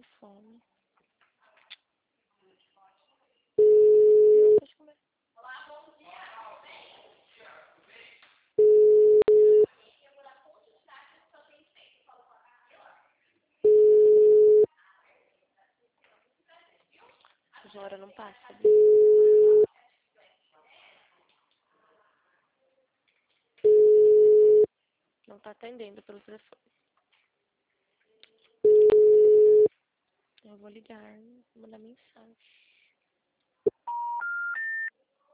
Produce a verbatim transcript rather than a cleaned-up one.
com fome. Não, pode comer. Essa hora não passa. Não tá atendendo pelo telefone. Eu vou ligar, vou mandar mensagem.